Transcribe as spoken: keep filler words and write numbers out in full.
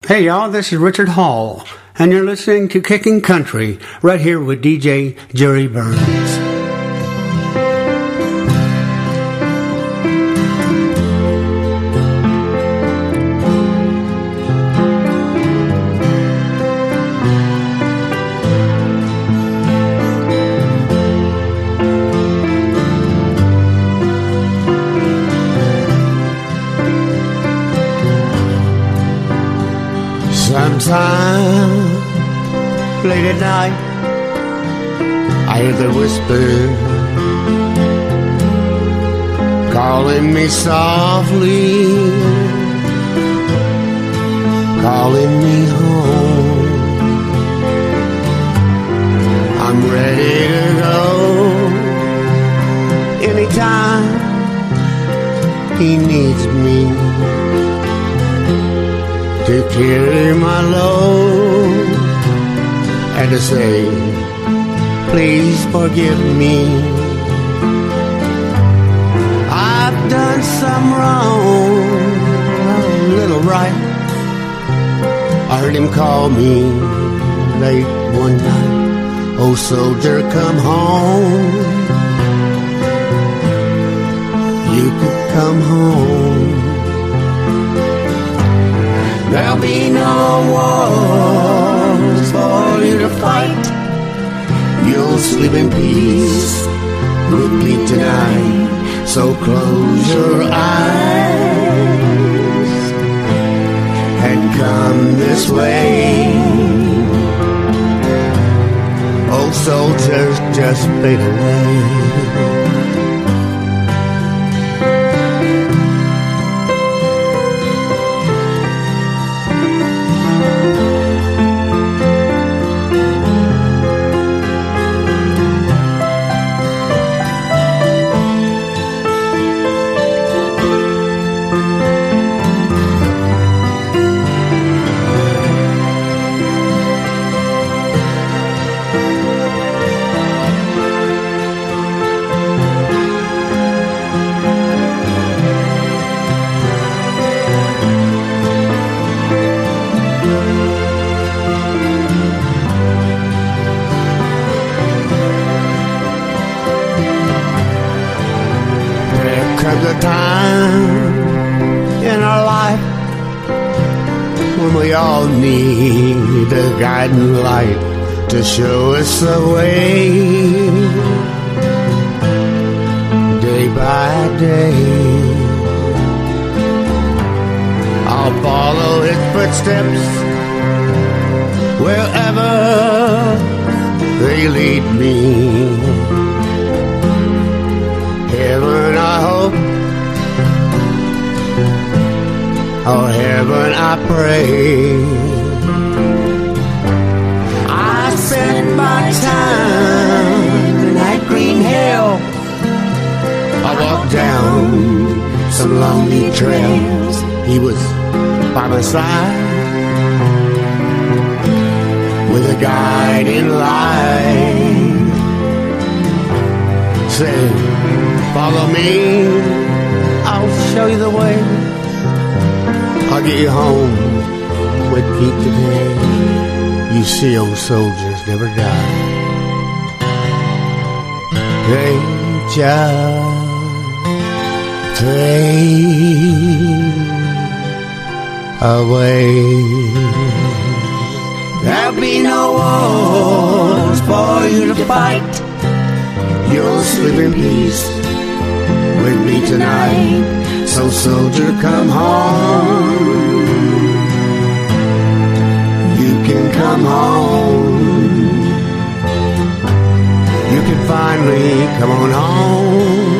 Hey y'all, this is Richard Hall, and you're listening to Kicking Country right here with D J Jerry Burns. Sometime late at night I hear the whisper calling me softly, calling me home. I'm ready to go anytime he needs me to carry my load and to say, please forgive me. I've done some wrong, a little right. I heard him call me late one night. Oh, soldier, come home. You could come home. There'll be no wars for you to fight. You'll sleep in peace with me tonight. So close your eyes and come this way. Old soldiers just fade away. Comes a time in our life when we all need a guiding light to show us the way. Day by day, I'll follow his footsteps wherever they lead me. Heaven, I hope, oh heaven, I pray. I spent my time in that green hell. I walked down some lonely trails. He was by my side with a guiding light, saying, follow me, I'll show you the way. I'll get you home with me today. You see, old soldiers never die. They just fade away. There'll be no wars for you to fight. You'll sleep in peace with me tonight. So soldier, come home. You can come home. You can finally come on home.